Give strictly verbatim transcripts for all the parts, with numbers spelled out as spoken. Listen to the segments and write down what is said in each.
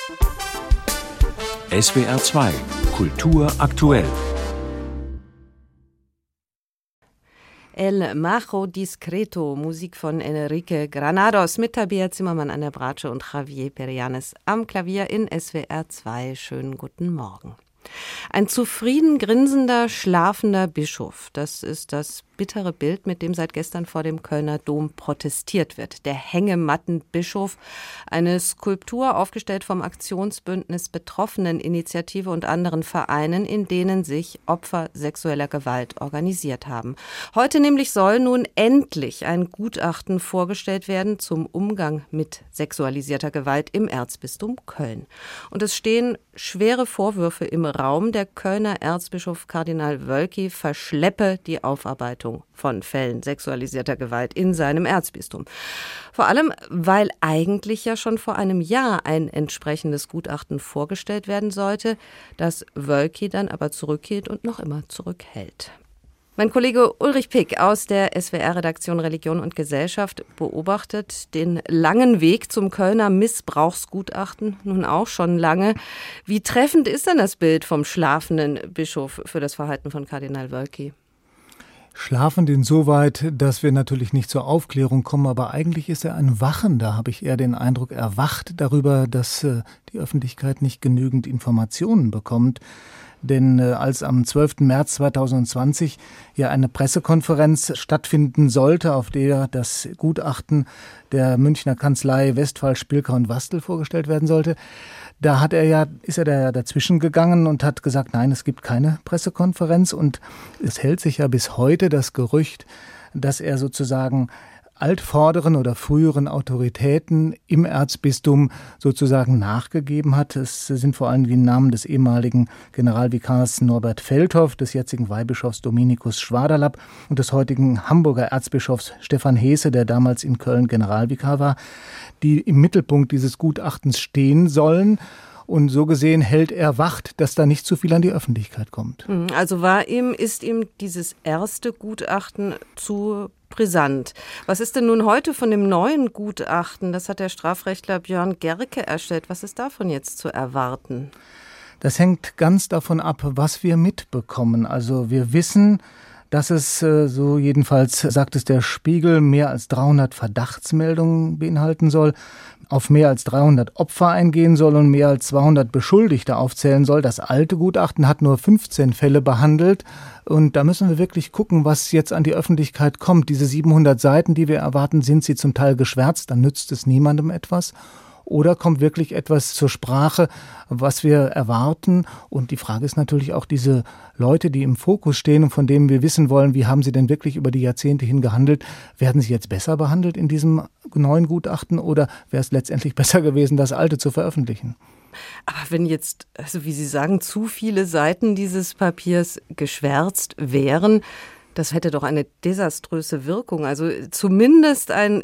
S W R zwei Kultur aktuell. El Majo Discreto, Musik von Enrique Granados mit Tabea Zimmermann an der Bratsche und Javier Perianes am Klavier in S W R zwei. Schönen guten Morgen. Ein zufrieden grinsender, schlafender Bischof, das ist das bittere Bild, mit dem seit gestern vor dem Kölner Dom protestiert wird. Der Hängemattenbischof, eine Skulptur aufgestellt vom Aktionsbündnis Betroffeneninitiative und anderen Vereinen, in denen sich Opfer sexueller Gewalt organisiert haben. Heute nämlich soll nun endlich ein Gutachten vorgestellt werden zum Umgang mit sexualisierter Gewalt im Erzbistum Köln. Und es stehen schwere Vorwürfe im Raum. Der Kölner Erzbischof Kardinal Wölki verschleppe die Aufarbeitung von Fällen sexualisierter Gewalt in seinem Erzbistum. Vor allem, weil eigentlich ja schon vor einem Jahr ein entsprechendes Gutachten vorgestellt werden sollte, das Wölki dann aber zurückhielt und noch immer zurückhält. Mein Kollege Ulrich Pick aus der S W R-Redaktion Religion und Gesellschaft beobachtet den langen Weg zum Kölner Missbrauchsgutachten nun auch schon lange. Wie treffend ist denn das Bild vom schlafenden Bischof für das Verhalten von Kardinal Wölki? Schlafend insoweit, dass wir natürlich nicht zur Aufklärung kommen, aber eigentlich ist er ein Wachender, habe ich eher den Eindruck, er wacht darüber, dass äh, die Öffentlichkeit nicht genügend Informationen bekommt. Denn äh, als am zwölften März zweitausendzwanzig ja eine Pressekonferenz stattfinden sollte, auf der das Gutachten der Münchner Kanzlei Westphal, Spilker und Wastel vorgestellt werden sollte, da hat er ja, ist er da dazwischen gegangen und hat gesagt, nein, es gibt keine Pressekonferenz. Und es hält sich ja bis heute das Gerücht, dass er sozusagen altvorderen oder früheren Autoritäten im Erzbistum sozusagen nachgegeben hat. Es sind vor allem die Namen des ehemaligen Generalvikars Norbert Feldhoff, des jetzigen Weihbischofs Dominikus Schwaderlapp und des heutigen Hamburger Erzbischofs Stefan Heese, der damals in Köln Generalvikar war, die im Mittelpunkt dieses Gutachtens stehen sollen. Und so gesehen hält er Wacht, dass da nicht zu viel an die Öffentlichkeit kommt. Also war ihm, ist ihm dieses erste Gutachten zu brisant. Was ist denn nun heute von dem neuen Gutachten? Das hat der Strafrechtler Björn Gerke erstellt. Was ist davon jetzt zu erwarten? Das hängt ganz davon ab, was wir mitbekommen. Also wir wissen, dass es, so jedenfalls sagt es der Spiegel, mehr als dreihundert Verdachtsmeldungen beinhalten soll, auf mehr als dreihundert Opfer eingehen soll und mehr als zweihundert Beschuldigte aufzählen soll. Das alte Gutachten hat nur fünfzehn Fälle behandelt. Und da müssen wir wirklich gucken, was jetzt an die Öffentlichkeit kommt. Diese siebenhundert Seiten, die wir erwarten, sind sie zum Teil geschwärzt, dann nützt es niemandem etwas. Oder kommt wirklich etwas zur Sprache, was wir erwarten? Und die Frage ist natürlich auch, diese Leute, die im Fokus stehen und von denen wir wissen wollen, wie haben sie denn wirklich über die Jahrzehnte hin gehandelt, werden sie jetzt besser behandelt in diesem neuen Gutachten oder wäre es letztendlich besser gewesen, das alte zu veröffentlichen? Aber wenn jetzt, also wie Sie sagen, zu viele Seiten dieses Papiers geschwärzt wären, das hätte doch eine desaströse Wirkung. Also zumindest ein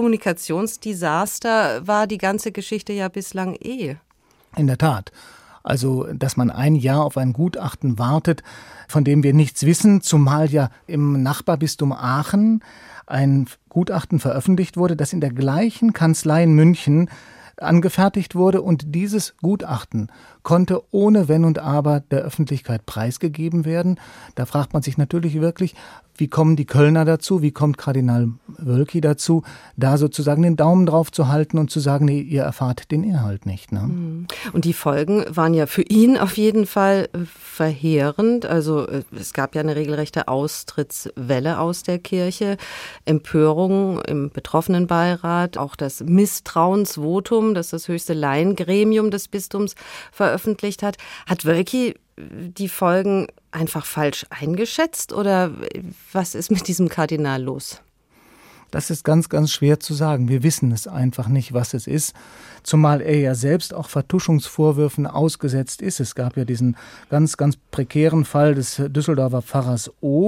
Kommunikationsdesaster war die ganze Geschichte ja bislang eh. In der Tat. Also, dass man ein Jahr auf ein Gutachten wartet, von dem wir nichts wissen, zumal ja im Nachbarbistum Aachen ein Gutachten veröffentlicht wurde, das in der gleichen Kanzlei in München angefertigt wurde und dieses Gutachten konnte ohne Wenn und Aber der Öffentlichkeit preisgegeben werden. Da fragt man sich natürlich wirklich, wie kommen die Kölner dazu, wie kommt Kardinal Wölki dazu, da sozusagen den Daumen drauf zu halten und zu sagen, nee, ihr erfahrt den Inhalt nicht. Ne? Und die Folgen waren ja für ihn auf jeden Fall verheerend. Also es gab ja eine regelrechte Austrittswelle aus der Kirche, Empörung im Betroffenenbeirat, auch das Misstrauensvotum, das das höchste Laiengremium des Bistums veröffentlicht hat. Hat Wölki die Folgen einfach falsch eingeschätzt oder was ist mit diesem Kardinal los? Das ist ganz, ganz schwer zu sagen. Wir wissen es einfach nicht, was es ist. Zumal er ja selbst auch Vertuschungsvorwürfen ausgesetzt ist. Es gab ja diesen ganz, ganz prekären Fall des Düsseldorfer Pfarrers O.,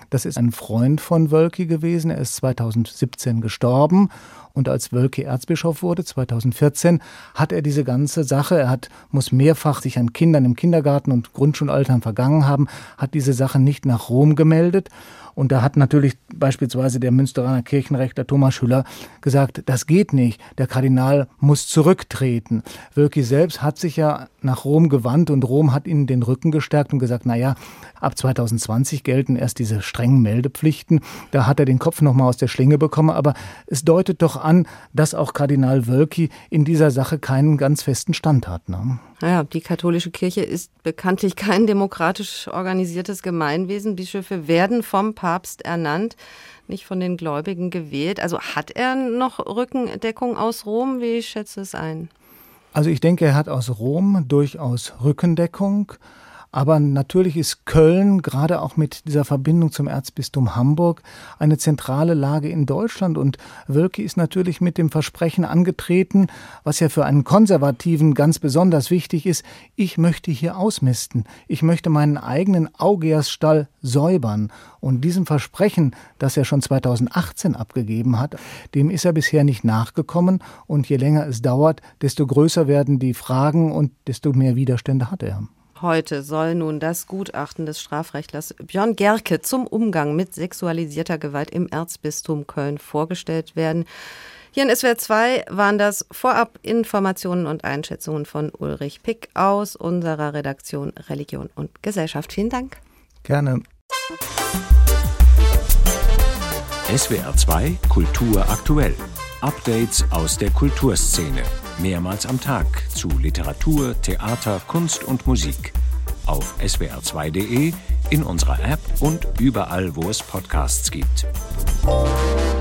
Das ist ein Freund von Wölki gewesen. Er ist zweitausendsiebzehn gestorben. Und als Wölki Erzbischof wurde, zweitausendvierzehn, hat er diese ganze Sache, er hat, muss mehrfach sich an Kindern im Kindergarten und Grundschulaltern vergangen haben, hat diese Sache nicht nach Rom gemeldet. Und da hat natürlich beispielsweise der Münsteraner Kirchenrechtler Thomas Schüller gesagt, das geht nicht, der Kardinal muss zurücktreten. Wölki selbst hat sich ja nach Rom gewandt und Rom hat ihnen den Rücken gestärkt und gesagt, naja, ab zweitausendzwanzig gelten erst diese strengen Meldepflichten. Da hat er den Kopf nochmal aus der Schlinge bekommen, aber es deutet doch an, dass auch Kardinal Wölki in dieser Sache keinen ganz festen Stand hat. Ne? Naja, die katholische Kirche ist bekanntlich kein demokratisch organisiertes Gemeinwesen. Bischöfe werden vom Papst ernannt, nicht von den Gläubigen gewählt. Also hat er noch Rückendeckung aus Rom? Wie schätzt du es ein? Also ich denke, er hat aus Rom durchaus Rückendeckung. Aber natürlich ist Köln, gerade auch mit dieser Verbindung zum Erzbistum Hamburg, eine zentrale Lage in Deutschland. Und Wölki ist natürlich mit dem Versprechen angetreten, was ja für einen Konservativen ganz besonders wichtig ist, ich möchte hier ausmisten. Ich möchte meinen eigenen Augeasstall säubern. Und diesem Versprechen, das er schon zweitausendachtzehn abgegeben hat, dem ist er bisher nicht nachgekommen. Und je länger es dauert, desto größer werden die Fragen und desto mehr Widerstände hat er. Heute soll nun das Gutachten des Strafrechtlers Björn Gerke zum Umgang mit sexualisierter Gewalt im Erzbistum Köln vorgestellt werden. Hier in S W R zwei waren das vorab Informationen und Einschätzungen von Ulrich Pick aus unserer Redaktion Religion und Gesellschaft. Vielen Dank. Gerne. S W R zwei Kultur aktuell. Updates aus der Kulturszene. Mehrmals am Tag zu Literatur, Theater, Kunst und Musik. Auf S W R zwei Punkt de, in unserer App und überall, wo es Podcasts gibt.